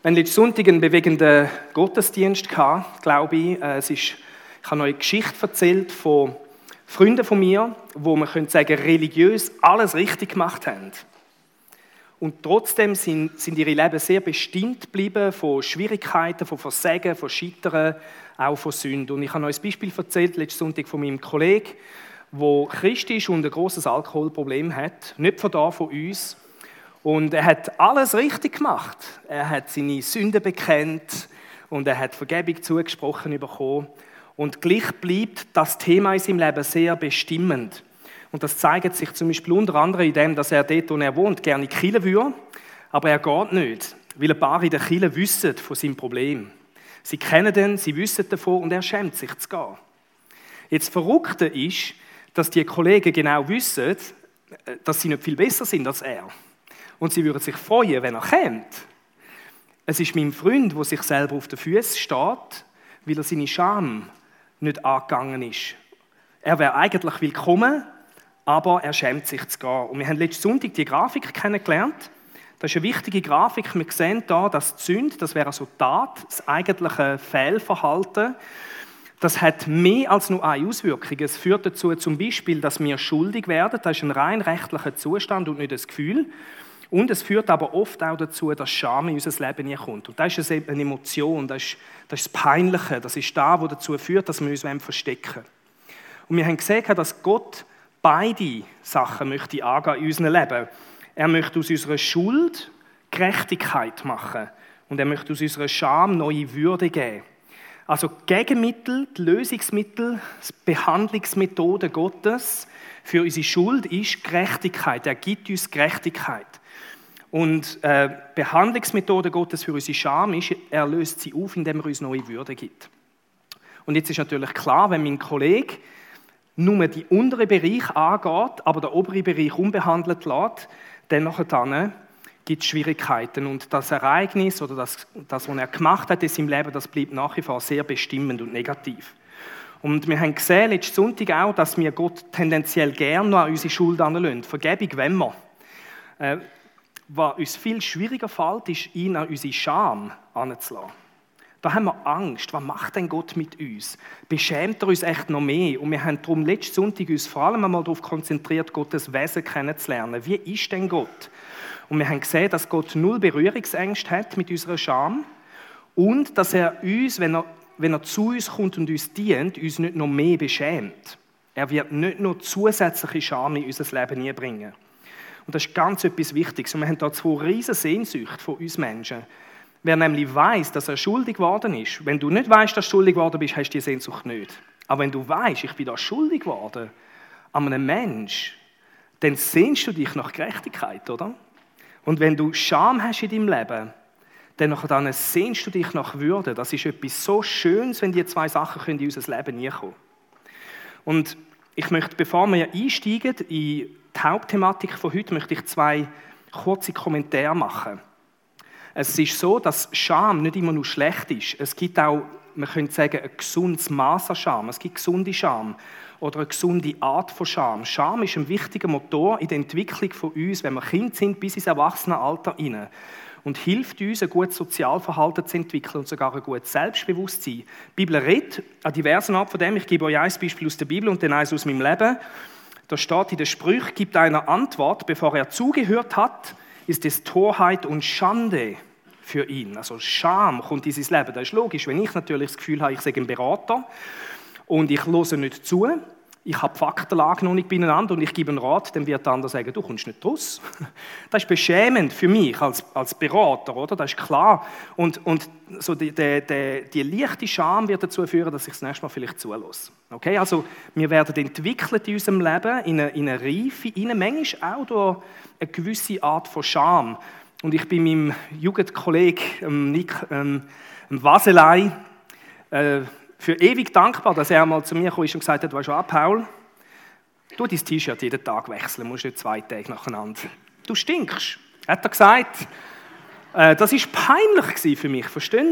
Wir hatten letzten Sonntag einen bewegenden Gottesdienst gehabt, glaube ich. Ich habe euch eine Geschichte erzählt von Freunden von mir, wo man könnte sagen, religiös alles richtig gemacht haben. Und trotzdem sind ihre Leben sehr bestimmt geblieben von Schwierigkeiten, von Versagen, von Scheitern, auch von Sünden. Und ich habe euch ein Beispiel erzählt, letzten Sonntag von meinem Kollegen, der Christ ist und ein grosses Alkoholproblem hat, nicht von uns. Und er hat alles richtig gemacht. Er hat seine Sünden bekennt und er hat Vergebung zugesprochen bekommen. Und gleich bleibt das Thema in seinem Leben sehr bestimmend. Und das zeigt sich zum Beispiel unter anderem in dem, dass er dort, wo er wohnt, gerne in die Kirche würde, aber er geht nicht, weil ein paar in der Kirche wissen von seinem Problem. Sie kennen ihn, sie wissen davon und er schämt sich zu gehen. Jetzt das Verrückte ist, dass die Kollegen genau wissen, dass sie nicht viel besser sind als er. Und sie würden sich freuen, wenn er kommt. Es ist mein Freund, der sich selber auf den Füßen steht, weil er seine Scham nicht angegangen ist. Er wäre eigentlich willkommen, aber er schämt sich zu gehen. Und wir haben letzten Sonntag die Grafik kennengelernt. Das ist eine wichtige Grafik. Wir sehen hier, dass die Sünde, das wäre also die Tat, das eigentliche Fehlverhalten, das hat mehr als nur eine Auswirkung. Es führt dazu zum Beispiel, dass wir schuldig werden. Das ist ein rein rechtlicher Zustand und nicht das Gefühl. Und es führt aber oft auch dazu, dass Scham in unser Leben kommt. Und das ist eine Emotion, das ist das Peinliche, das ist das, was dazu führt, dass wir uns verstecken wollen. Und wir haben gesehen, dass Gott beide Sachen möchte angehen in unserem Leben. Er möchte aus unserer Schuld Gerechtigkeit machen und er möchte aus unserer Scham neue Würde geben. Also Gegenmittel, die Lösungsmittel, die Behandlungsmethode Gottes für unsere Schuld ist Gerechtigkeit. Er gibt uns Gerechtigkeit. Und Behandlungsmethode Gottes für unsere Scham ist, er löst sie auf, indem er uns neue Würde gibt. Und jetzt ist natürlich klar, wenn mein Kollege nur die untere Bereich angeht, aber der obere Bereich unbehandelt lässt, dann nachher gibt es Schwierigkeiten. Und das Ereignis oder das, was er gemacht hat in seinem Leben, das bleibt nach wie vor sehr bestimmend und negativ. Und wir haben gesehen, letzten Sonntag auch, dass wir Gott tendenziell gerne noch an unsere Schuld anlassen. Vergebung wollen wir. Was uns viel schwieriger fällt, ist, ihn an unsere Scham anzulassen. Da haben wir Angst. Was macht denn Gott mit uns? Beschämt er uns echt noch mehr? Und wir haben darum letzten Sonntag uns vor allem einmal darauf konzentriert, Gottes Wesen kennenzulernen. Wie ist denn Gott? Und wir haben gesehen, dass Gott null Berührungsängste hat mit unserer Scham und dass er uns, wenn er zu uns kommt und uns dient, uns nicht noch mehr beschämt. Er wird nicht noch zusätzliche Scham in unser Leben bringen. Und das ist ganz etwas Wichtiges. Und wir haben da zwei riesige Sehnsüchte von uns Menschen. Wer nämlich weiss, dass er schuldig geworden ist, wenn du nicht weißt, dass du schuldig geworden bist, hast du die Sehnsucht nicht. Aber wenn du weißt, ich bin da schuldig geworden an einem Mensch, dann sehnst du dich nach Gerechtigkeit, oder? Und wenn du Scham hast in deinem Leben, dann sehnst du dich nach Würde. Das ist etwas so Schönes, wenn die zwei Sachen in unser Leben kommen. Und ich möchte, bevor wir einsteigen in die Hauptthematik von heute, möchte ich zwei kurze Kommentare machen. Es ist so, dass Scham nicht immer nur schlecht ist. Es gibt auch, man könnte sagen, ein gesundes Maß an Scham. Es gibt gesunde Scham oder eine gesunde Art von Scham. Scham ist ein wichtiger Motor in der Entwicklung von uns, wenn wir Kind sind, bis ins Erwachsenenalter hinein. Und hilft uns, ein gutes Sozialverhalten zu entwickeln und sogar ein gutes Selbstbewusstsein. Die Bibel redet an diversen Arten von dem. Ich gebe euch ein Beispiel aus der Bibel und dann eins aus meinem Leben. Da steht in den Sprüchen, gibt einer Antwort, bevor er zugehört hat, ist es Torheit und Schande für ihn. Also Scham kommt in sein Leben. Das ist logisch, wenn ich natürlich das Gefühl habe, ich sei ein Berater und ich höre nicht zu, ich habe die Faktenlage noch nicht beieinander und ich gebe einen Rat, dann wird der andere sagen, du kommst nicht raus. Das ist beschämend für mich als Berater, oder? Das ist klar. Und so die leichte Scham wird dazu führen, dass ich das nächste Mal vielleicht zulasse. Okay? Also wir werden entwickelt in unserem Leben in eine Reife, manchmal auch durch eine gewisse Art von Scham. Und ich bin meinem Jugendkollegen Nick Waselei für ewig dankbar, dass er mal zu mir kam und gesagt hat, weißt du was, Paul, du dein T-Shirt jeden Tag wechseln, musst nicht 2 Tage nacheinander. Du stinkst, hat er gesagt. Das war peinlich für mich, versteht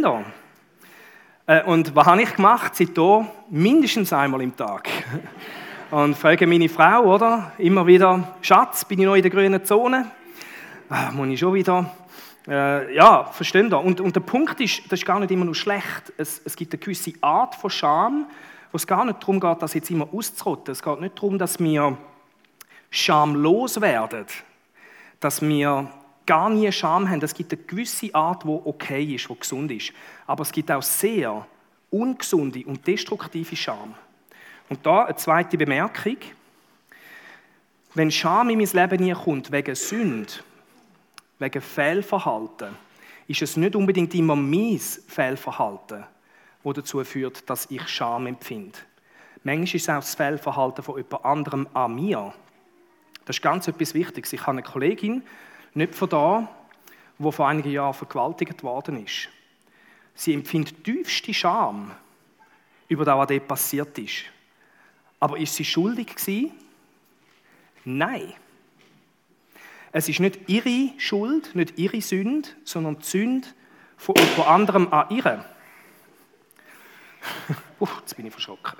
ihr? Und was habe ich gemacht? Seitdem mindestens einmal im Tag. Und frage meine Frau, oder? Immer wieder, Schatz, bin ich noch in der grünen Zone? Muss ich schon wieder? Ja, versteht ihr? Und der Punkt ist, das ist gar nicht immer nur schlecht. Es gibt eine gewisse Art von Scham, wo es gar nicht darum geht, das jetzt immer auszurotten. Es geht nicht darum, dass wir schamlos werden, dass wir gar nie Scham haben. Es gibt eine gewisse Art, die okay ist, die gesund ist. Aber es gibt auch sehr ungesunde und destruktive Scham. Und da eine zweite Bemerkung. Wenn Scham in mein Leben nie kommt, wegen Sünde, wegen Fehlverhalten, ist es nicht unbedingt immer mein Fehlverhalten, das dazu führt, dass ich Scham empfinde. Manchmal ist es auch das Fehlverhalten von jemand anderem an mir. Das ist ganz etwas Wichtiges. Ich habe eine Kollegin, nicht von da, die vor einigen Jahren vergewaltigt worden ist. Sie empfindet tiefste Scham über das, was dort passiert ist. Aber ist sie schuldig gewesen? Nein. Es ist nicht ihre Schuld, nicht ihre Sünde, sondern die Sünde von jemand anderem an ihr. Jetzt bin ich verschrocken.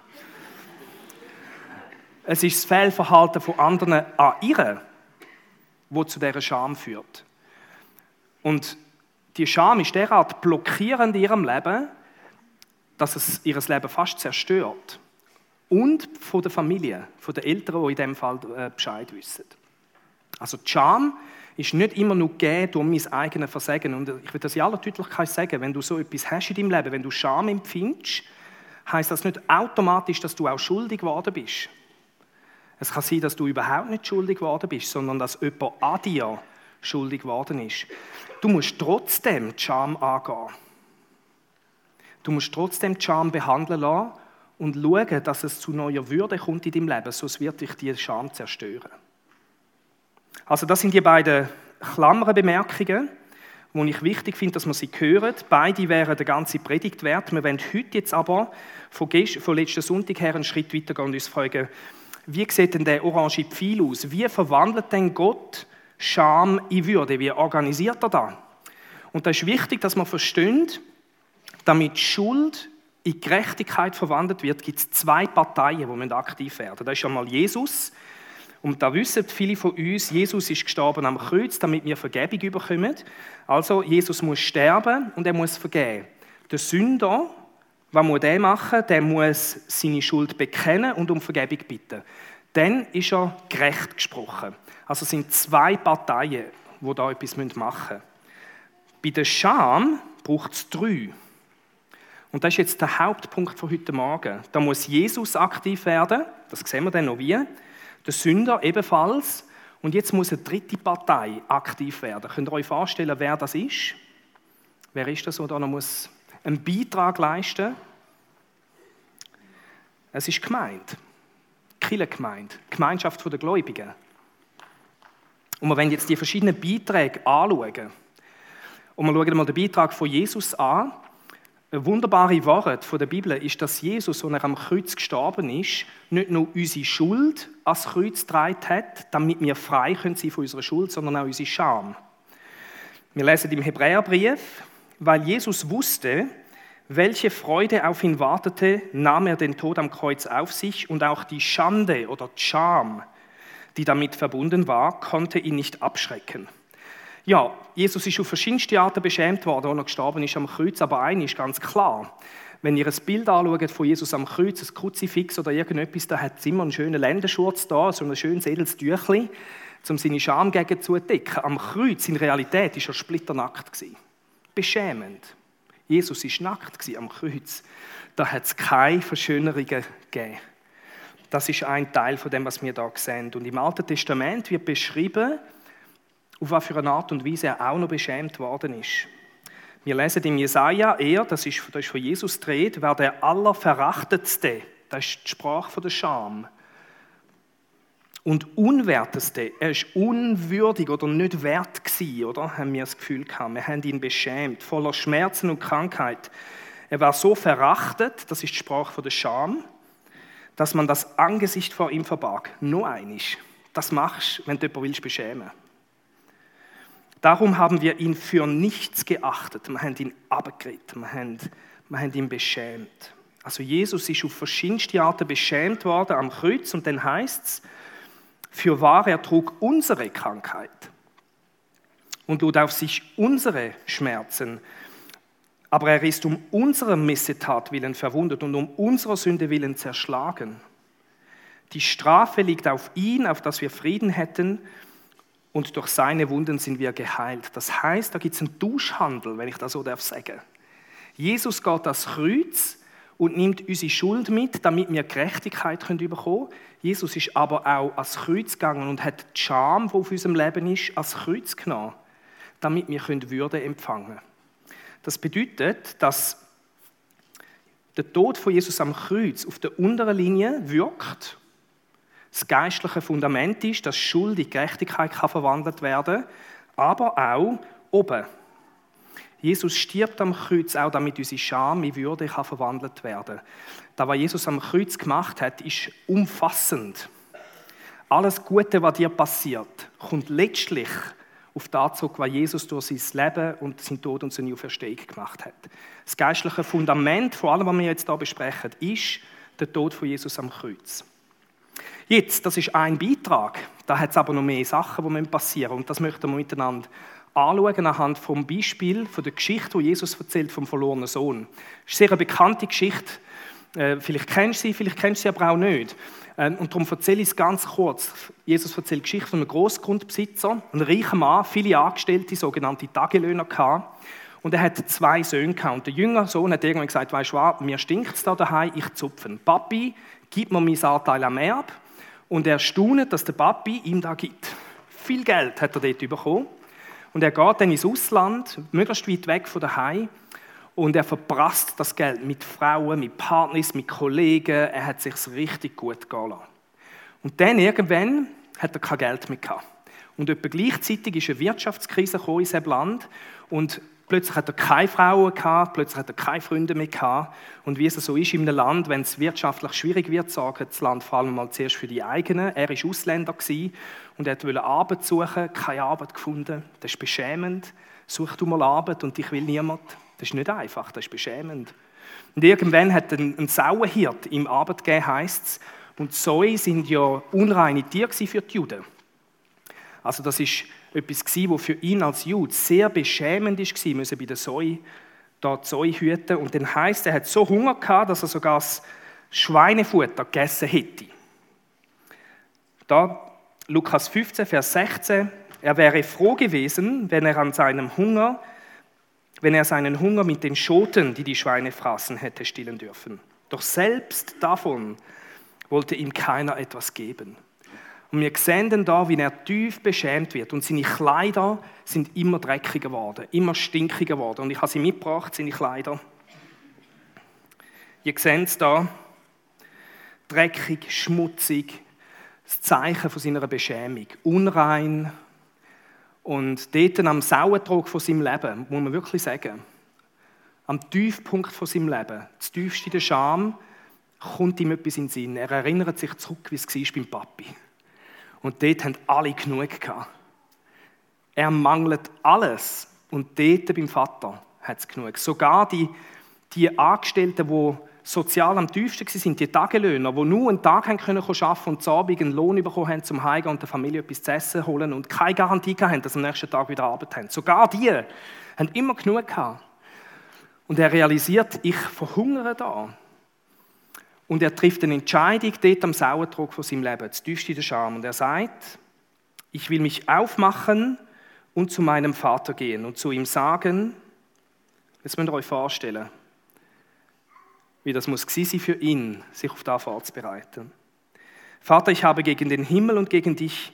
Es ist das Fehlverhalten von anderen an ihr, das zu dieser Scham führt. Und die Scham ist derart blockierend in ihrem Leben, dass es ihr Leben fast zerstört. Und von der Familie, von den Eltern, die in diesem Fall Bescheid wissen. Also die Scham ist nicht immer nur gegeben durch mein eigenes Versagen. Und ich will das in aller Deutlichkeit sagen, wenn du so etwas hast in deinem Leben, wenn du Scham empfindest, heisst das nicht automatisch, dass du auch schuldig geworden bist. Es kann sein, dass du überhaupt nicht schuldig geworden bist, sondern dass jemand an dir schuldig geworden ist. Du musst trotzdem die Scham angehen. Du musst trotzdem die Scham behandeln lassen und schauen, dass es zu neuer Würde kommt in deinem Leben, sonst wird dich die Scham zerstören. Also das sind die beiden Klammerbemerkungen, die ich wichtig finde, dass man sie hören. Beide wären eine ganze Predigt wert. Wir wollen heute jetzt aber von letzten Sonntag her einen Schritt weitergehen und uns fragen, wie sieht denn der orange Pfeil aus? Wie verwandelt denn Gott Scham in Würde? Wie organisiert er das? Und da ist wichtig, dass man versteht, damit Schuld in Gerechtigkeit verwandelt wird, gibt es zwei Parteien, die aktiv werden müssen. Da ist einmal Jesus. Und da wissen viele von uns, Jesus ist gestorben am Kreuz, damit wir Vergebung bekommen. Also, Jesus muss sterben und er muss vergeben. Der Sünder, was muss der machen? Der muss seine Schuld bekennen und um Vergebung bitten. Dann ist er gerecht gesprochen. Also es sind zwei Parteien, die da etwas machen müssen. Bei der Scham braucht es 3. Und das ist jetzt der Hauptpunkt von heute Morgen. Da muss Jesus aktiv werden, das sehen wir dann noch wie. Der Sünder ebenfalls. Und jetzt muss eine dritte Partei aktiv werden. Könnt ihr euch vorstellen, wer das ist? Wer ist das, der da noch muss einen Beitrag leisten muss? Es ist die Gemeinde. Die Kirchengemeinde. Die Gemeinschaft der Gläubigen. Und wir wollen jetzt die verschiedenen Beiträge anschauen. Und wir schauen mal den Beitrag von Jesus an. Ein wunderbares Wort von der Bibel ist, dass Jesus, als er am Kreuz gestorben ist, nicht nur unsere Schuld ans Kreuz getragen hat, damit wir frei sein können von unserer Schuld, sondern auch unsere Scham. Wir lesen im Hebräerbrief, weil Jesus wusste, welche Freude auf ihn wartete, nahm er den Tod am Kreuz auf sich und auch die Schande oder die Scham, die damit verbunden war, konnte ihn nicht abschrecken. Ja, Jesus ist auf verschiedenste Arten beschämt worden, als er gestorben ist am Kreuz, aber eine ist ganz klar. Wenn ihr ein Bild anschaut von Jesus am Kreuz, ein Kruzifix oder irgendetwas, da hat es immer einen schönen Lendenschurz da, so ein schönes edles Tüchli, um seine Scham gegen zu entdecken. Am Kreuz, in Realität, war er splitternackt gewesen. Beschämend. Jesus war nackt am Kreuz. Da hat es keine Verschönerungen gegeben. Das ist ein Teil von dem, was wir hier sehen. Und im Alten Testament wird beschrieben, auf was für eine Art und Weise er auch noch beschämt worden ist. Wir lesen im Jesaja, das ist von Jesus die Rede, war der Allerverachtetste, das ist die Sprache von der Scham. Und Unwerteste, er ist unwürdig oder nicht wert gewesen, oder? Haben wir das Gefühl gehabt. Wir haben ihn beschämt, voller Schmerzen und Krankheit. Er war so verachtet, das ist die Sprache von der Scham, dass man das Angesicht vor ihm verbarg. Nur einisch. Das machst du, wenn du jemanden beschämen willst. Darum haben wir ihn für nichts geachtet. Wir haben ihn abgeredet, wir haben ihn beschämt. Also Jesus ist auf verschiedenste Arten beschämt worden am Kreuz und dann heißt es, für wahr, er trug unsere Krankheit und lud auf sich unsere Schmerzen. Aber er ist um unserer Missetat willen verwundet und um unserer Sünde willen zerschlagen. Die Strafe liegt auf ihn, auf dass wir Frieden hätten, und durch seine Wunden sind wir geheilt. Das heißt, da gibt es einen Tauschhandel, wenn ich das so sagen darf. Jesus geht ans Kreuz und nimmt unsere Schuld mit, damit wir Gerechtigkeit bekommen können. Jesus ist aber auch ans Kreuz gegangen und hat die Scham, die auf unserem Leben ist, ans Kreuz genommen, damit wir Würde empfangen können. Das bedeutet, dass der Tod von Jesus am Kreuz auf der unteren Linie wirkt. Das geistliche Fundament ist, dass Schuld in Gerechtigkeit verwandelt werden kann, aber auch oben. Jesus stirbt am Kreuz auch, damit unsere Scham in Würde verwandelt werden kann. Das, was Jesus am Kreuz gemacht hat, ist umfassend. Alles Gute, was dir passiert, kommt letztlich auf den Anzug, was Jesus durch sein Leben und sein Tod und seine Auferstehung gemacht hat. Das geistliche Fundament, vor allem, was wir jetzt hier besprechen, ist der Tod von Jesus am Kreuz. Jetzt, das ist ein Beitrag, da hat es aber noch mehr Sachen, die passieren müssen. Und das möchten wir miteinander anschauen anhand vom Beispiel von der Geschichte, die Jesus erzählt vom verlorenen Sohn. Das ist eine sehr bekannte Geschichte. Vielleicht kennst du sie aber auch nicht. Und darum erzähle ich es ganz kurz. Jesus erzählt die Geschichte von einem Grossgrundbesitzer, einem reichen Mann, viele Angestellte, sogenannte Tagelöhner gehabt. Und er hat 2 Söhne gehabt. Und der jüngere Sohn hat irgendwann gesagt, weisst du was, mir stinkt es da daheim, ich zupfe. Papi, gib mir meinen Anteil am Erbe. Und er staunt, dass der Papi ihm da gibt. Viel Geld hat er dort bekommen. Und er geht dann ins Ausland, möglichst weit weg von daheim. Und er verprasst das Geld mit Frauen, mit Partnern, mit Kollegen. Er hat es sich richtig gut gehen lassen. Und dann irgendwann hat er kein Geld mehr gehabt. Und etwa gleichzeitig ist eine Wirtschaftskrise gekommen in seinem Land. Und plötzlich hat er keine Frauen gehabt, plötzlich hat er keine Freunde mehr gehabt. Und wie es so ist in einem Land, wenn es wirtschaftlich schwierig wird, sorgt das Land vor allem mal zuerst für die eigenen. Er war Ausländer und er wollte Arbeit suchen, keine Arbeit gefunden. Das ist beschämend. Such du mal Arbeit und dich will niemand. Das ist nicht einfach, das ist beschämend. Und irgendwann hat ein Sauenhirt ihm Arbeit gegeben, heisst es. Und Säue sind ja unreine Tiere für die Juden. Also das ist etwas, was für ihn als Jude sehr beschämend war, müssen bei den Säuen die Säue hüten. Und dann heisst, er hat so Hunger gehabt, dass er sogar das Schweinefutter gegessen hätte. Da Lukas 15, Vers 16, er wäre froh gewesen, wenn er seinen Hunger mit den Schoten, die die Schweine fraßen, hätte stillen dürfen. Doch selbst davon wollte ihm keiner etwas geben. Und wir sehen dann da, wie er tief beschämt wird. Und seine Kleider sind immer dreckiger geworden, immer stinkiger geworden. Und ich habe sie mitgebracht, seine Kleider. Ihr seht es da, dreckig, schmutzig, das Zeichen von seiner Beschämung, unrein. Und dort am Sauertrog von seinem Leben, muss man wirklich sagen, am Tiefpunkt von seinem Leben, das tiefste der Scham, kommt ihm etwas in den Sinn. Er erinnert sich zurück, wie es war beim Papi. Und dort haben alle genug gehabt. Er mangelt alles. Und dort beim Vater hat es genug. Sogar die Angestellten, die sozial am tiefsten waren, die Tagelöhner, die nur einen Tag arbeiten können und zu Abend einen Lohn bekommen haben, zum Heimgehen und der Familie etwas zu essen holen und keine Garantie hatten, dass sie am nächsten Tag wieder Arbeit haben. Sogar die haben immer genug gehabt. Und er realisiert, ich verhungere da. Und er trifft eine Entscheidung dort am Sauertrog von seinem Leben, das tiefste der Scham. Und er sagt, ich will mich aufmachen und zu meinem Vater gehen und zu ihm sagen, jetzt müsst ihr euch vorstellen, wie das muss gewesen sein für ihn, sich auf das vorzubereiten. Vater, ich habe mich gegen den Himmel und gegen dich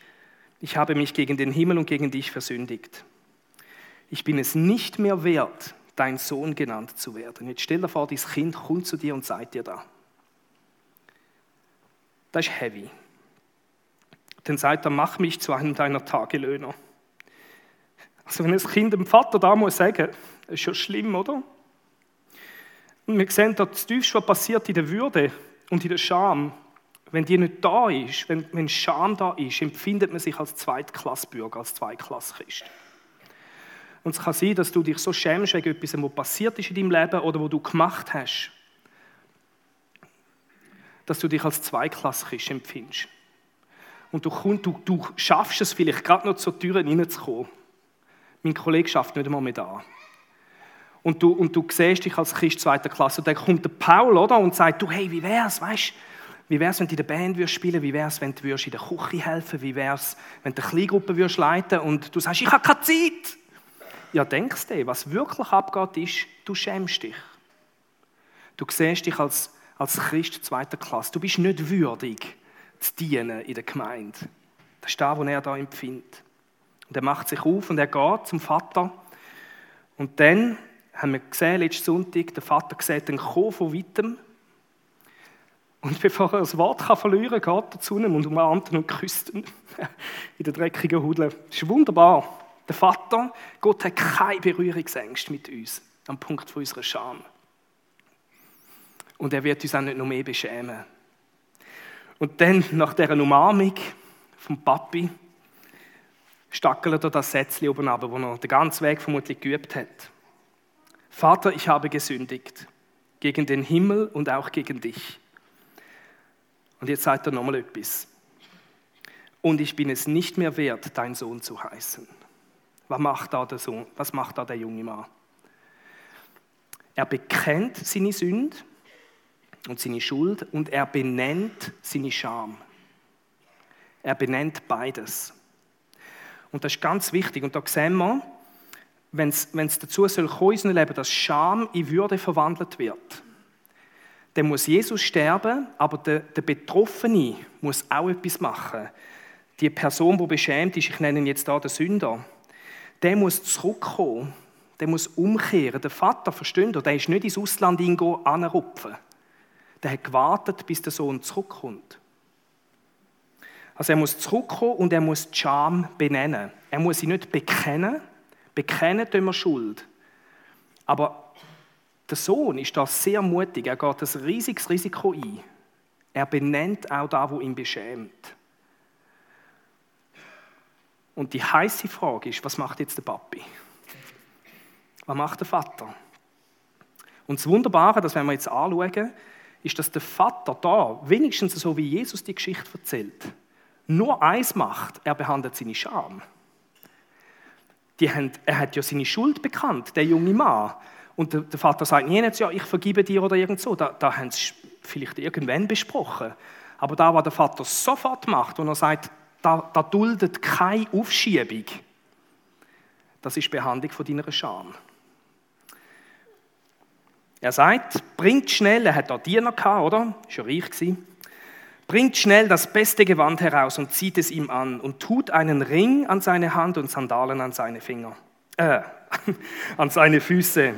versündigt. Ich bin es nicht mehr wert, dein Sohn genannt zu werden. Jetzt stell dir vor, dein Kind kommt zu dir und sagt dir das. Das ist heavy. Dann sagt er, mach mich zu einem deiner Tagelöhner. Also wenn das Kind dem Vater da muss sagen, das ist schon schlimm, oder? Und wir sehen da das Tiefste, was passiert in der Würde und in der Scham. Wenn die nicht da ist, wenn Scham da ist, empfindet man sich als Zweitklassbürger, als Zweitklasschrist. Und es kann sein, dass du dich so schämst wegen etwas, was passiert ist in deinem Leben oder was du gemacht hast, dass du dich als Zweitklassschrist empfindest. Und du schaffst es vielleicht gerade noch zur Tür reinzukommen. Mein Kollege schafft nicht einmal mehr da. Und du siehst dich als Christ 2. Klasse. Und dann kommt der Paul, oder, und sagt, du, hey, wie wär's, weißt? Wie wär's, wenn du in der Band spielen würdest? Wie wär's, wenn du in der Küche helfen würdest? Wie wär's, wenn du eine Kleingruppe leiten würdest? Und du sagst, ich habe keine Zeit. Ja, denkst du, was wirklich abgeht, ist, du schämst dich. Du siehst dich als Christ 2. Klasse. Du bist nicht würdig, zu dienen in der Gemeinde. Das ist das, was er da empfindet. Und er macht sich auf und er geht zum Vater. Und dann haben wir gesehen, letzten Sonntag, der Vater sieht den kommen von weitem. Und bevor er das Wort verlieren kann, geht er zu ihm und umarmt ihn und küsst ihn in der dreckigen Hudel. Das ist wunderbar. Der Vater, Gott hat keine Berührungsängste mit uns, am Punkt von unserer Scham. Und er wird uns auch nicht noch mehr beschämen. Und dann, nach dieser Umarmung vom Papi, stackelt er das Sätzchen oben runter, wo er den ganzen Weg vermutlich geübt hat. Vater, ich habe gesündigt, gegen den Himmel und auch gegen dich. Und jetzt sagt er nochmal etwas. Und ich bin es nicht mehr wert, dein Sohn zu heißen. Was macht da der Sohn? Was macht da der junge Mann? Er bekennt seine Sünde und seine Schuld und er benennt seine Scham. Er benennt beides. Und das ist ganz wichtig. Und da sehen wir, wenn es dazu soll kommen in unserem Leben, dass Scham in Würde verwandelt wird, dann muss Jesus sterben, aber der Betroffene muss auch etwas machen. Die Person, die beschämt ist, ich nenne ihn jetzt da den Sünder, der muss zurückkommen, der muss umkehren. Der Vater, versteht ihr, der ist nicht ins Ausland anrupfen. Der hat gewartet, bis der Sohn zurückkommt. Also er muss zurückkommen und er muss die Scham benennen. Er muss sie nicht bekennen. Bekennen tun wir Schuld. Aber der Sohn ist da sehr mutig. Er geht ein riesiges Risiko ein. Er benennt auch das, was ihn beschämt. Und die heiße Frage ist, was macht jetzt der Papi? Was macht der Vater? Und das Wunderbare, das werden wir jetzt anschauen, ist, dass der Vater da, wenigstens so wie Jesus die Geschichte erzählt, nur eins macht, er behandelt seine Scham. Er hat ja seine Schuld bekannt, der junge Mann. Und der Vater sagt nie jetzt, ja, ich vergebe dir oder irgend so. Da haben sie vielleicht irgendwann besprochen. Aber da, was der Vater sofort macht, und er sagt, da duldet keine Aufschiebung, das ist die Behandlung von deiner Scham. Er sagt, bringt schnell, er hat da Diener gehabt, oder? Ist ja reich gewesen. Bringt schnell das beste Gewand heraus und zieht es ihm an und tut einen Ring an seine Hand und Sandalen an seine Finger. An seine Füße.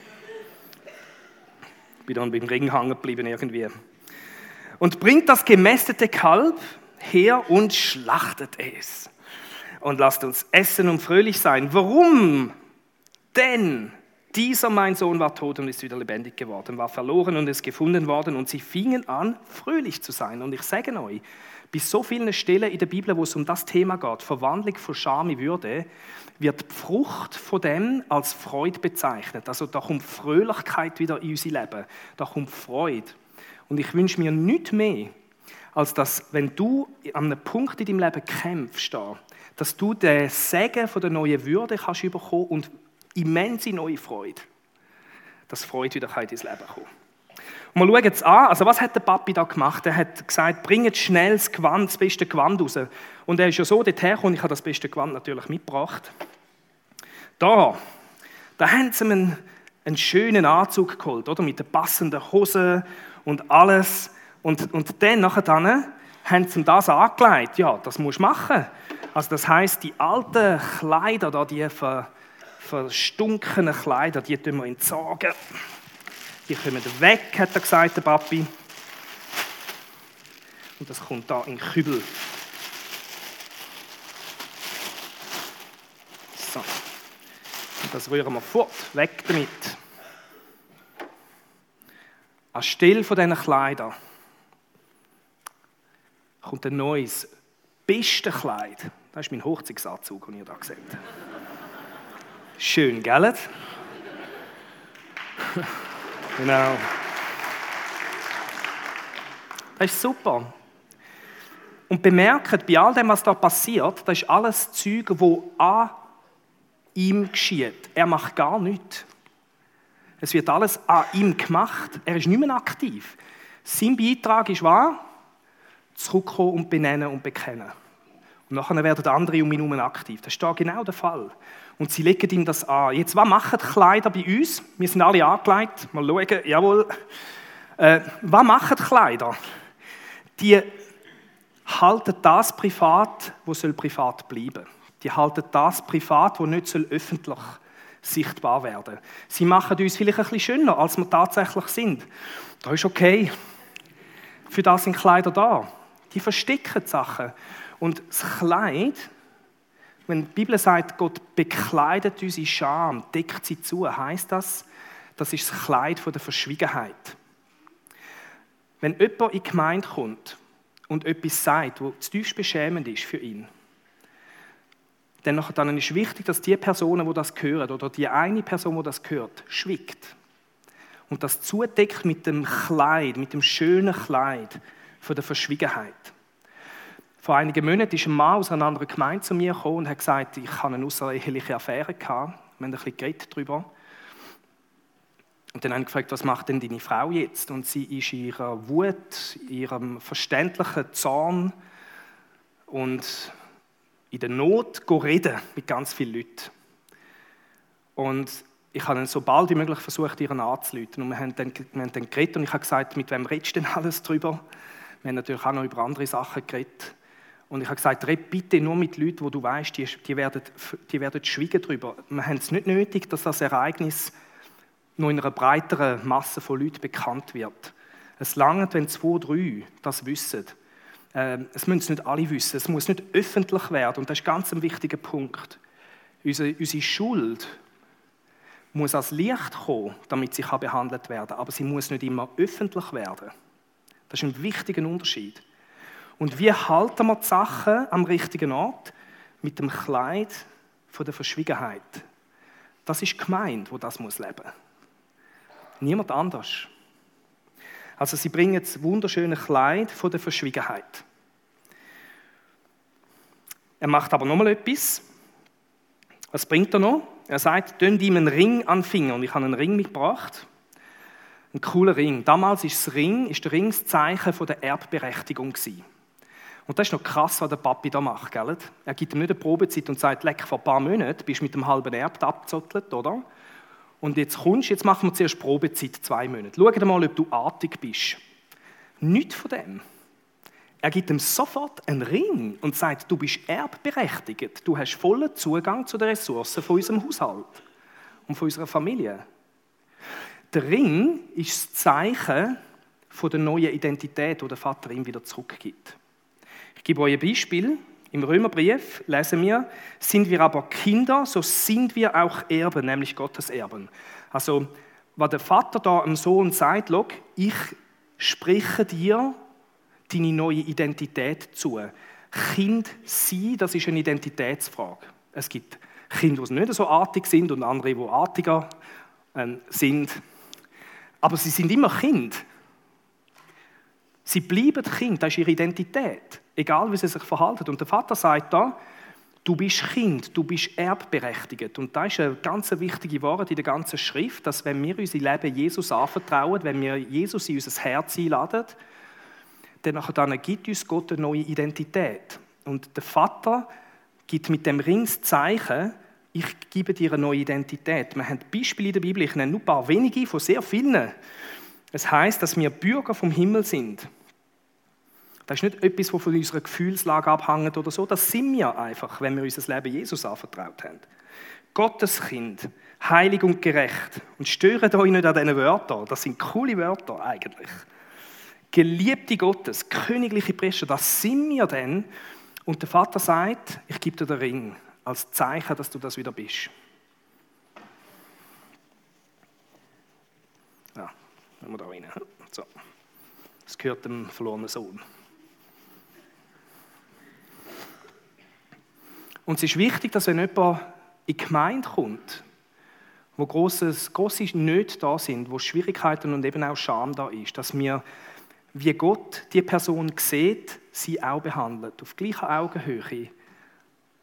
Ich bin dann beim Ring hängen geblieben irgendwie. Und bringt das gemästete Kalb her und schlachtet es. Und lasst uns essen und fröhlich sein. Warum? Denn dieser, mein Sohn, war tot und ist wieder lebendig geworden, war verloren und ist gefunden worden und sie fingen an, fröhlich zu sein. Und ich sage euch, bei so vielen Stellen in der Bibel, wo es um das Thema geht, Verwandlung von Scham in Würde, wird die Frucht von dem als Freude bezeichnet. Also da kommt Fröhlichkeit wieder in unser Leben, da kommt Freude. Und ich wünsche mir nichts mehr, als dass, wenn du an einem Punkt in deinem Leben kämpfst, dass du den Segen von der neuen Würde kannst bekommen und immense neue Freude. Dass Freude wieder in dein Leben kommt. Und wir schauen jetzt an, also was hat der Papi da gemacht? Er hat gesagt, bringt schnell das Gewand, das beste Gewand raus. Und er ist ja so dorthin gekommen, ich habe das beste Gewand natürlich mitgebracht. Da haben sie ihm einen schönen Anzug geholt, oder? Mit den passenden Hosen und alles. Und dann nachher haben sie ihm das angelegt. Ja, das musst du machen. Also das heisst, die alten Kleider, da, die verstunkenen Kleider, die tun wir entsorgen. Die kommen weg, hat er gesagt, der Papi. Und das kommt da in den Kübel. So. Und das rühren wir fort, weg damit. Anstelle von diesen Kleidern kommt ein neues, beste Kleid. Das ist mein Hochzeitsanzug, den ihr da seht. Schön, gell? Genau. Das ist super. Und bemerkt, bei all dem, was da passiert, das ist alles Zeug, das ihm geschieht. Er macht gar nichts. Es wird alles an ihm gemacht. Er ist nicht mehr aktiv. Sein Beitrag ist wahr, zurückkommen und benennen und bekennen. Und nachher werden andere um ihn herum aktiv. Das ist da genau der Fall. Und sie legen ihm das an. Jetzt, was machen die Kleider bei uns? Wir sind alle angelegt. Mal schauen, jawohl. Was machen die Kleider? Die halten das privat, was privat bleiben soll. Die halten das privat, was nicht öffentlich sichtbar werden soll. Sie machen uns vielleicht ein bisschen schöner, als wir tatsächlich sind. Das ist okay. Für das sind Kleider da. Die verstecken die Sachen. Und das Kleid, wenn die Bibel sagt, Gott bekleidet unsere Scham, deckt sie zu, heisst das ist das Kleid von der Verschwiegenheit. Wenn jemand in die Gemeinde kommt und etwas sagt, das zutiefst beschämend ist für ihn, dann ist wichtig, dass die Personen, die das hören, oder die eine Person, die das hört, schwiegt. Und das zudeckt mit dem Kleid, mit dem schönen Kleid von der Verschwiegenheit. Vor einigen Monaten ist ein Mann aus einer anderen Gemeinde zu mir gekommen und hat gesagt, ich hatte eine außereheliche Affäre gehabt. Wir haben ein bisschen geredet darüber. Und dann habe ich gefragt, was macht denn deine Frau jetzt? Und sie ist in ihrer Wut, in ihrem verständlichen Zorn und in der Not reden mit ganz vielen Leuten. Und ich habe dann so bald wie möglich versucht, ihren anzurufen. Und wir haben dann geredet und ich habe gesagt, mit wem redest du denn alles drüber? Wir haben natürlich auch noch über andere Sachen geredet. Und ich habe gesagt, red bitte nur mit Leuten, wo du weißt, die werden schweigen darüber. Wir haben es nicht nötig, dass das Ereignis noch in einer breiteren Masse von Leuten bekannt wird. Es langt, wenn 2, 3 das wissen. Es müssen es nicht alle wissen. Es muss nicht öffentlich werden. Und das ist ganz ein wichtiger Punkt. Unsere Schuld muss als Licht kommen, damit sie behandelt werden kann. Aber sie muss nicht immer öffentlich werden. Das ist ein wichtiger Unterschied. Und wie halten wir die Sachen am richtigen Ort? Mit dem Kleid von der Verschwiegenheit. Das ist die Gemeinde, die das leben muss. Niemand anders. Also sie bringen das wunderschöne Kleid von der Verschwiegenheit. Er macht aber noch mal etwas. Was bringt er noch? Er sagt, tönt ihm einen Ring an den Finger. Und ich habe einen Ring mitgebracht. Ein cooler Ring. Damals ist der Ring das Zeichen von der Erbberechtigung gewesen. Und das ist noch krass, was der Papi da macht, gell? Er gibt ihm nicht eine Probezeit und sagt, leck, vor ein paar Monaten bist du mit dem halben Erb abgezottelt, oder? Und jetzt machen wir zuerst Probezeit, 2 Monate. Schau dir mal, ob du artig bist. Nichts von dem. Er gibt ihm sofort einen Ring und sagt, du bist erbberechtigt. Du hast vollen Zugang zu den Ressourcen von unserem Haushalt und von unserer Familie. Der Ring ist das Zeichen von der neuen Identität, die der Vater ihm wieder zurückgibt. Ich gebe euch ein Beispiel. Im Römerbrief lesen wir, sind wir aber Kinder, so sind wir auch Erben, nämlich Gottes Erben. Also, was der Vater da dem Sohn sagt, schau, ich spreche dir deine neue Identität zu. Kind sein, das ist eine Identitätsfrage. Es gibt Kinder, die nicht so artig sind und andere, die artiger sind. Aber sie sind immer Kind. Sie bleiben Kind, das ist ihre Identität. Egal, wie sie sich verhalten. Und der Vater sagt da, du bist Kind, du bist erbberechtigt. Und das ist ein ganz wichtiges Wort in der ganzen Schrift, dass wenn wir unser Leben Jesus anvertrauen, wenn wir Jesus in unser Herz einladen, dann gibt uns Gott eine neue Identität. Und der Vater gibt mit dem Ring das Zeichen, ich gebe dir eine neue Identität. Wir haben Beispiele in der Bibel, ich nenne nur ein paar wenige von sehr vielen. Es heisst, dass wir Bürger vom Himmel sind. Das ist nicht etwas, das von unserer Gefühlslage abhängt oder so. Das sind wir einfach, wenn wir unser Leben Jesus anvertraut haben. Gottes Kind, heilig und gerecht. Und störet euch nicht an diesen Wörtern. Das sind coole Wörter eigentlich. Geliebte Gottes, königliche Priester, das sind wir denn. Und der Vater sagt, ich gebe dir den Ring als Zeichen, dass du das wieder bist. Ja, wenn wir da rein. So. Das gehört dem verlorenen Sohn. Und es ist wichtig, dass wenn jemand in die Gemeinde kommt, wo grosse Nöte da sind, wo Schwierigkeiten und eben auch Scham da ist, dass wir, wie Gott die Person sieht, sie auch behandelt, auf gleicher Augenhöhe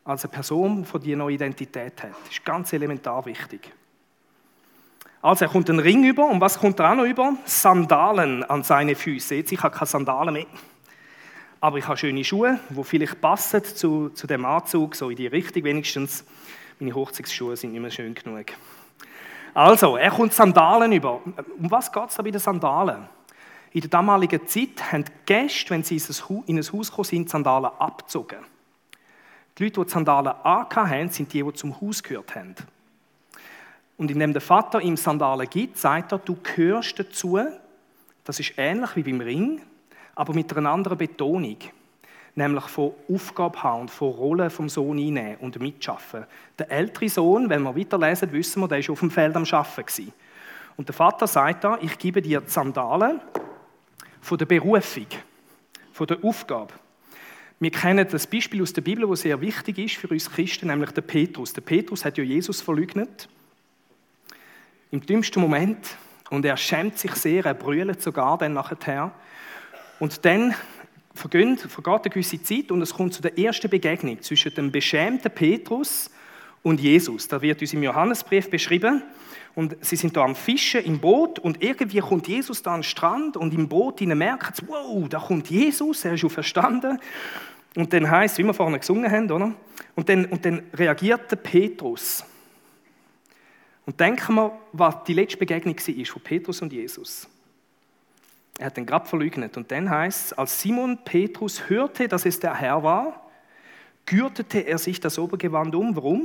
als eine Person, die eine neue Identität hat. Das ist ganz elementar wichtig. Also er kommt einen Ring über und was kommt er auch noch über? Sandalen an seine Füße. Jetzt, ich habe keine Sandalen mehr, aber ich habe schöne Schuhe, die vielleicht passen zu dem Anzug, so in die Richtung wenigstens. Meine Hochzeitsschuhe sind nicht mehr schön genug. Also, er kommt Sandalen über. Um was geht es da bei den Sandalen? In der damaligen Zeit haben die Gäste, wenn sie in ein Haus gekommen sind, die Sandalen abgezogen. Die Leute, die Sandalen angehabt haben, sind die zum Haus gehört haben. Und indem der Vater ihm Sandalen gibt, sagt er, du gehörst dazu. Das ist ähnlich wie beim Ring, aber mit einer anderen Betonung. Nämlich von Aufgabe haben und von Rolle vom Sohn einnehmen und mitschaffen. Der ältere Sohn, wenn wir weiterlesen, wissen wir, der war auf dem Feld am Arbeiten. Und der Vater sagt da, ich gebe dir die Sandalen von der Berufung, von der Aufgabe. Wir kennen das Beispiel aus der Bibel, das sehr wichtig ist für uns Christen, nämlich der Petrus. Der Petrus hat ja Jesus verleugnet. Im dümmsten Moment. Und er schämt sich sehr, er brüllt sogar dann nachher. Und dann vergeht eine gewisse Zeit und es kommt zu der ersten Begegnung zwischen dem beschämten Petrus und Jesus. Da wird uns im Johannesbrief beschrieben. Und sie sind da am Fischen im Boot und irgendwie kommt Jesus da an den Strand und im Boot merken sie, wow, da kommt Jesus, er ist schon verstanden. Und dann heisst es, wie wir vorhin gesungen haben, oder? Und dann reagiert der Petrus. Und denken wir, was die letzte Begegnung war von Petrus und Jesus. Er hat den gerade verleugnet. Und dann heisst es, als Simon Petrus hörte, dass es der Herr war, gürtete er sich das Obergewand um. Warum?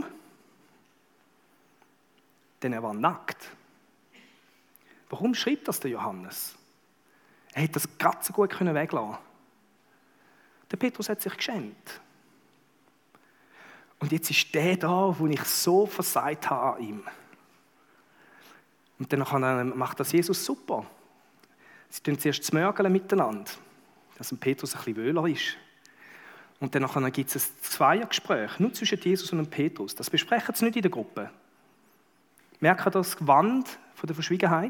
Denn er war nackt. Warum schreibt das der Johannes? Er hätte das gerade so gut weglassen können. Der Petrus hat sich geschämt. Und jetzt ist der da, wo ich so versagt habe an ihm. Und dann macht das Jesus super. Sie tun zuerst zmörgeln miteinander, dass ein Petrus ein bisschen wöhler ist. Und dann gibt es ein Zweiergespräch, nur zwischen Jesus und Petrus. Das besprechen sie nicht in der Gruppe. Merken das Gewand von der Verschwiegenheit?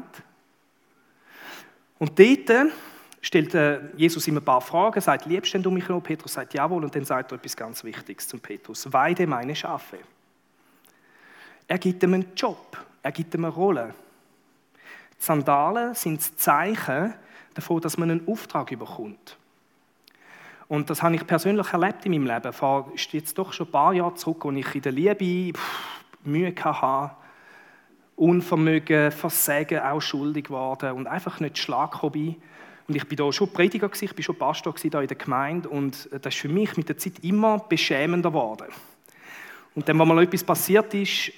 Und dort stellt Jesus ihm ein paar Fragen, sagt, liebst du mich noch? Petrus sagt, jawohl. Und dann sagt er etwas ganz Wichtiges zum Petrus. Weide meine Schafe. Er gibt ihm einen Job, er gibt ihm eine Rolle. Die Sandalen sind das Zeichen davon, dass man einen Auftrag bekommt. Und das habe ich persönlich erlebt in meinem Leben. Vor jetzt doch schon ein paar Jahre zurück, als ich in der Liebe Mühe hatte, Unvermögen, Versagen, auch schuldig geworden und einfach nicht Schlag gekommen bin. Und ich bin da schon Prediger gewesen, ich bin schon Pastor gewesen, in der Gemeinde und das ist für mich mit der Zeit immer beschämender geworden. Und dann, als mal etwas passiert ist,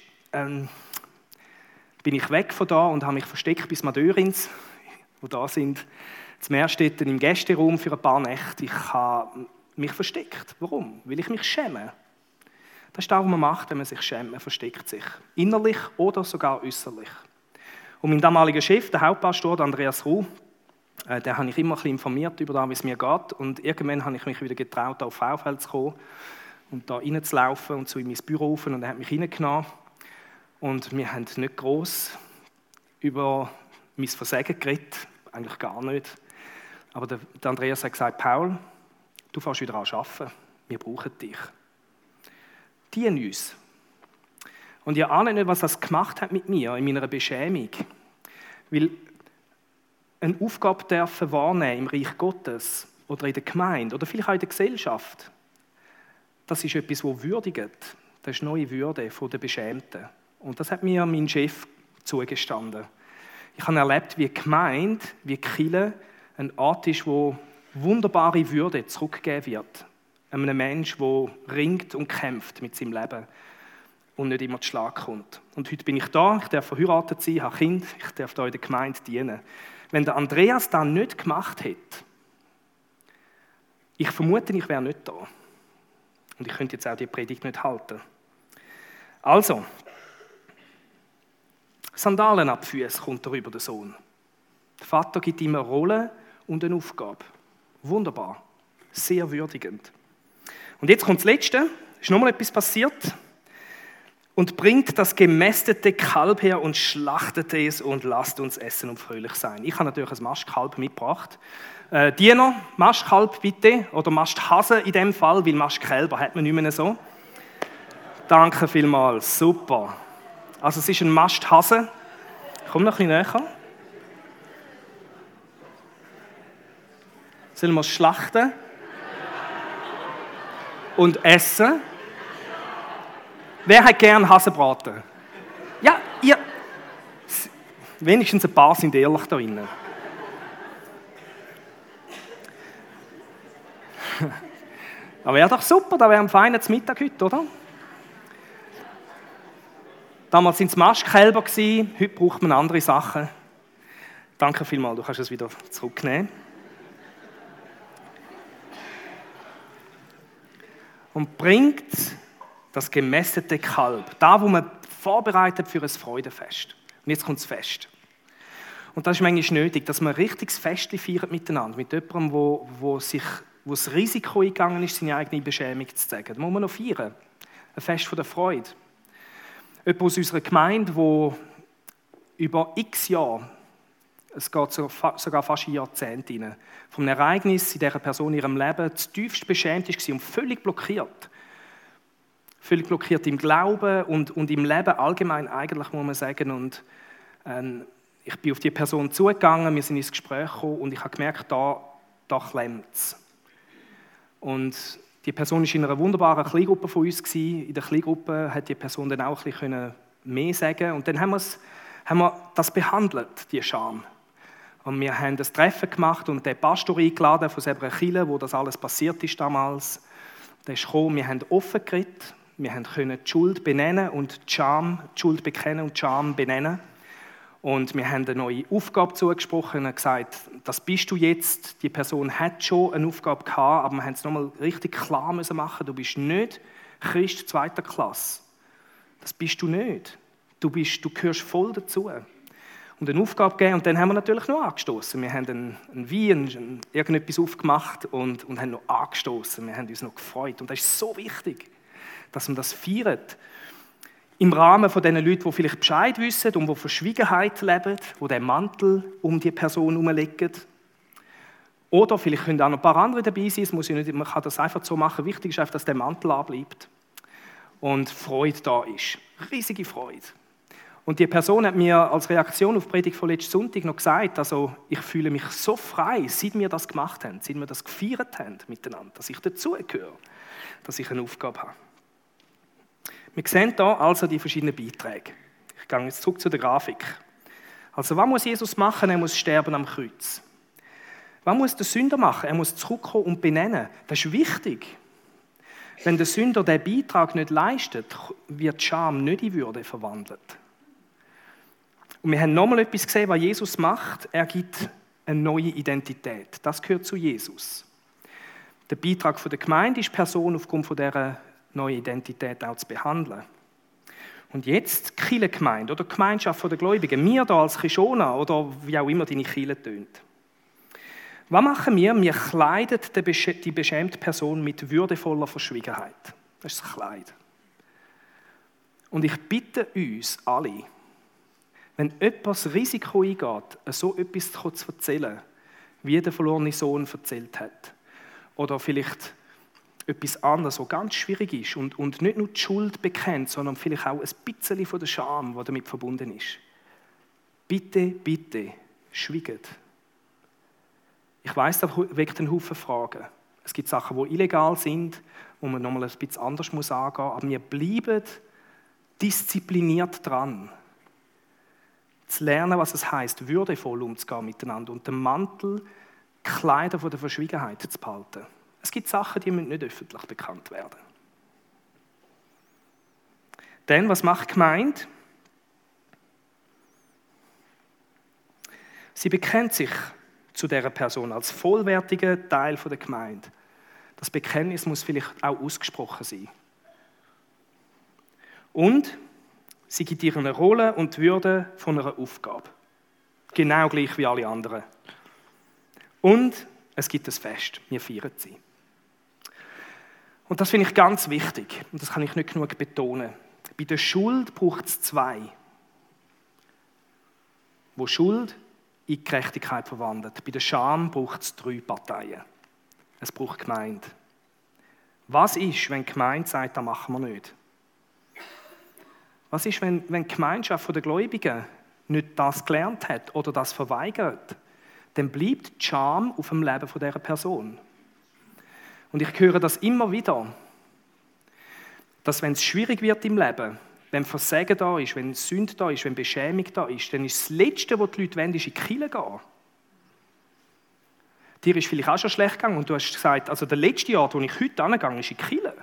bin ich weg von da und habe mich versteckt bis Madeurins, die da sind, zum Meerstetten im Gästeraum für ein paar Nächte. Ich habe mich versteckt. Warum? Weil ich mich schäme. Das ist das, was man macht, wenn man sich schämt. Man versteckt sich. Innerlich oder sogar äußerlich. Und mein damaliger Chef, der Hauptpastor, der Andreas Ruh, den habe ich immer ein bisschen informiert über das, wie es mir geht. Und irgendwann habe ich mich wieder getraut, auf VfL zu kommen und da reinzulaufen und so in mein Büro rauf. Und er hat mich reingenommen. Und wir haben nicht gross über mein Versagen geredet, eigentlich gar nicht. Aber der Andreas hat gesagt, Paul, du fährst wieder an arbeiten, wir brauchen dich. Dien uns. Und ihr ahnt nicht, was das gemacht hat mit mir in meiner Beschämung. Weil eine Aufgabe dürfen wahrnehmen im Reich Gottes oder in der Gemeinde oder vielleicht auch in der Gesellschaft, das ist etwas, das würdigt. Das ist neue Würde von den Beschämten. Und das hat mir mein Chef zugestanden. Ich habe erlebt, wie die Gemeinde, wie die Kirche ein Ort ist, wo wunderbare Würde zurückgegeben wird. Einem Menschen, der ringt und kämpft mit seinem Leben und nicht immer zu Schlag kommt. Und heute bin ich da, ich darf verheiratet sein, habe Kinder, ich darf da in der Gemeinde dienen. Wenn der Andreas das nicht gemacht hätte, ich vermute, ich wäre nicht da. Und ich könnte jetzt auch die Predigt nicht halten. Also, Sandalen ab Füßen kommt darüber der Sohn. Der Vater gibt ihm eine Rolle und eine Aufgabe. Wunderbar, sehr würdigend. Und jetzt kommt das Letzte, ist nochmal etwas passiert. Und bringt das gemästete Kalb her und schlachtet es und lasst uns essen und fröhlich sein. Ich habe natürlich ein Mastkalb mitgebracht. Diener, Mastkalb bitte, oder Masthase in dem Fall, weil Mastkälber hat man nicht mehr so. Danke vielmals, super. Also es ist ein Masthase. Komm noch ein bisschen näher. Sollen wir es schlachten? Und essen? Wer hat gern Hasenbraten? Ja, ihr. Wenigstens ein paar sind ehrlich da drinnen. Das wäre doch super, das wäre ein feiner Mittag heute, oder? Damals waren es Mastkälber, heute braucht man andere Sachen. Danke vielmals, du kannst es wieder zurücknehmen. Und bringt das gemästete Kalb, da wo man vorbereitet für ein Freudenfest. Und jetzt kommt das Fest. Und das ist manchmal nötig, dass man ein richtiges Fest feiert miteinander, mit jemandem, wo das Risiko eingegangen ist, seine eigene Beschämung zu zeigen. Das muss man noch feiern. Ein Fest von der Freude. Jemand aus unserer Gemeinde, der über x Jahre, es geht sogar fast ein Jahrzehnt rein, von einem Ereignis in dieser Person in ihrem Leben zutiefst beschämt war und völlig blockiert. Völlig blockiert im Glauben und im Leben allgemein eigentlich, muss man sagen. Und ich bin auf die Person zugegangen, wir sind ins Gespräch gekommen und ich habe gemerkt, da klemmt es. Und die Person war in einer wunderbaren Kleingruppe von uns. In der Kleingruppe hat die Person dann auch ein bisschen mehr sagen. Und dann haben wir das behandelt, die Scham. Und wir haben ein Treffen gemacht und den Pastor eingeladen von selber Kirche, wo das alles passiert ist damals. Der ist gekommen, wir haben offen geredet, wir können die Schuld benennen und die Schuld bekennen und die Scham benennen. Und wir haben eine neue Aufgabe zugesprochen und gesagt, das bist du jetzt. Die Person hat schon eine Aufgabe gehabt, aber wir haben es nochmal richtig klar machen müssen. Du bist nicht Christ zweiter Klasse. Das bist du nicht. Du gehörst voll dazu. Und eine Aufgabe gegeben und dann haben wir natürlich noch angestoßen. Wir haben ein Wein, irgendetwas aufgemacht und haben noch angestoßen. Wir haben uns noch gefreut. Und das ist so wichtig, dass man das feiert. Im Rahmen von den Leuten, die vielleicht Bescheid wissen und die Verschwiegenheit leben, die den Mantel um die Person herumlegen. Oder vielleicht können auch noch ein paar andere dabei sein, man kann das einfach so machen. Wichtig ist einfach, dass der Mantel anbleibt und Freude da ist. Riesige Freude. Und die Person hat mir als Reaktion auf die Predigt von letzten Sonntag noch gesagt, also ich fühle mich so frei, seit wir das gemacht haben, seit wir das gefeiert haben miteinander, dass ich dazugehöre, dass ich eine Aufgabe habe. Wir sehen hier also die verschiedenen Beiträge. Ich gehe jetzt zurück zu der Grafik. Also was muss Jesus machen? Er muss sterben am Kreuz. Was muss der Sünder machen? Er muss zurückkommen und benennen. Das ist wichtig. Wenn der Sünder diesen Beitrag nicht leistet, wird die Scham nicht in Würde verwandelt. Und wir haben nochmal etwas gesehen, was Jesus macht. Er gibt eine neue Identität. Das gehört zu Jesus. Der Beitrag der Gemeinde ist, die Person aufgrund von dieser neue Identität auch zu behandeln. Und jetzt die Kirchengemeinde oder die Gemeinschaft der Gläubigen, wir hier als Kishona oder wie auch immer deine Kirche tönt. Was machen wir? Wir kleiden die beschämte Person mit würdevoller Verschwiegenheit. Das ist das Kleid. Und ich bitte uns alle, wenn jemand das Risiko eingeht, so etwas zu erzählen, wie der verlorene Sohn erzählt hat, oder vielleicht etwas anderes, was ganz schwierig ist und nicht nur die Schuld bekennt, sondern vielleicht auch ein bisschen von der Scham, die damit verbunden ist. Bitte, bitte, schwiegt. Ich weiss, das weckt einen Haufen Fragen. Es gibt Sachen, die illegal sind, wo man nochmal ein bisschen anders angehen muss, aber wir bleiben diszipliniert dran, zu lernen, was es heisst, würdevoll umzugehen miteinander und den Mantel, Kleider von der Verschwiegenheit zu behalten. Es gibt Sachen, die müssen nicht öffentlich bekannt werden. Dann, was macht die Gemeinde? Sie bekennt sich zu dieser Person als vollwertiger Teil der Gemeinde. Das Bekenntnis muss vielleicht auch ausgesprochen sein. Und sie gibt ihr eine Rolle und die Würde von einer Aufgabe. Genau gleich wie alle anderen. Und es gibt ein Fest. Wir feiern sie. Und das finde ich ganz wichtig. Und das kann ich nicht genug betonen. Bei der Schuld braucht es zwei. Wo Schuld in Gerechtigkeit verwandelt. Bei der Scham braucht es 3 Parteien. Es braucht Gemeinde. Was ist, wenn die Gemeinde sagt, das machen wir nicht? Was ist, wenn die Gemeinschaft der Gläubigen nicht das gelernt hat oder das verweigert? Dann bleibt die Scham auf dem Leben dieser Person. Und ich höre das immer wieder, dass wenn es schwierig wird im Leben, wenn Versagen da ist, wenn Sünde da ist, wenn Beschämung da ist, dann ist das Letzte, was die Leute wollen, ist in die Kirche gehen. Dir ist vielleicht auch schon schlecht gegangen und du hast gesagt, also der letzte Ort, wo ich heute hingehe, ist in die Kirche.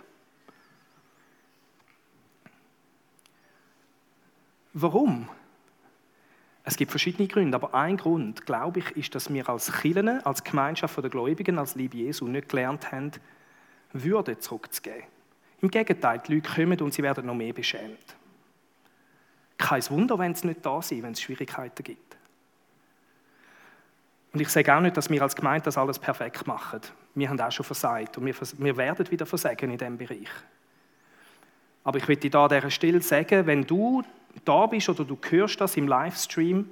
Warum? Es gibt verschiedene Gründe, aber ein Grund, glaube ich, ist, dass wir als Kirchen, als Gemeinschaft der Gläubigen, als Liebe Jesu nicht gelernt haben, Würde zurückzugeben. Im Gegenteil, die Leute kommen und sie werden noch mehr beschämt. Kein Wunder, wenn sie nicht da sind, wenn es Schwierigkeiten gibt. Und ich sage auch nicht, dass wir als Gemeinde das alles perfekt machen. Wir haben auch schon versagt und wir werden wieder versagen in diesem Bereich. Aber ich möchte dir an dieser Stelle sagen, wenn du da bist oder du hörst das im Livestream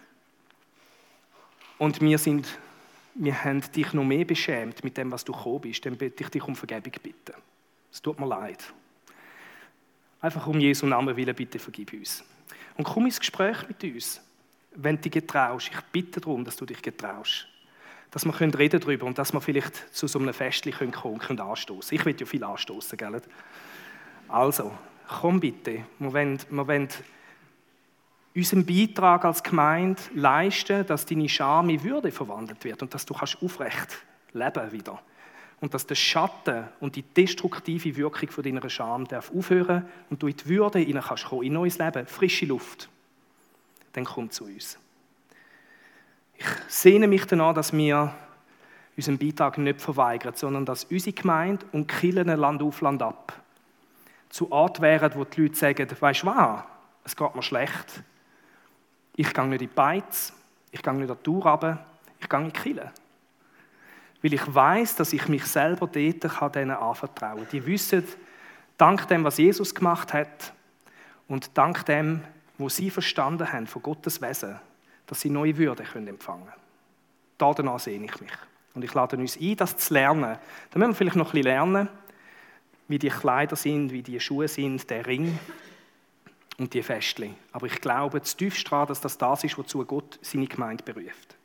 und wir haben dich noch mehr beschämt mit dem, was du gekommen bist, dann bitte ich dich um Vergebung bitten. Es tut mir leid. Einfach um Jesu Namen willen, bitte vergib uns. Und komm ins Gespräch mit uns, wenn du dich getraust. Ich bitte darum, dass du dich getraust. Dass wir reden darüber und dass wir vielleicht zu so einem Festchen kommen und anstoßen. Ich will ja viel anstoßen, gell? Also, komm bitte. Wir wollen unseren Beitrag als Gemeinde leisten, dass deine Scham in Würde verwandelt wird und dass du aufrecht leben wieder. Und dass der Schatten und die destruktive Wirkung von deiner Scham darf aufhören und du in die Würde hinein kannst kommen, in neues Leben, frische Luft. Dann komm zu uns. Ich sehne mich danach, dass wir unseren Beitrag nicht verweigern, sondern dass unsere Gemeinde und die Kirchen Land auf, Land ab zu Ort wären, wo die Leute sagen, weisst du was, es geht mir schlecht. Ich gehe nicht in die Beiz, ich gehe nicht an die Tour runter, ich gehe in die Kirche. Weil ich weiss, dass ich mich selber dort denen anvertrauen kann. Die wissen, dank dem, was Jesus gemacht hat und dank dem, was sie verstanden haben von Gottes Wesen, dass sie neue Würde empfangen können. Danach sehne ich mich. Und ich lade uns ein, das zu lernen. Da müssen wir vielleicht noch ein bisschen lernen, wie die Kleider sind, wie die Schuhe sind, der Ring und die Festchen. Aber ich glaube zutiefst daran, dass das ist, wozu Gott seine Gemeinde beruft.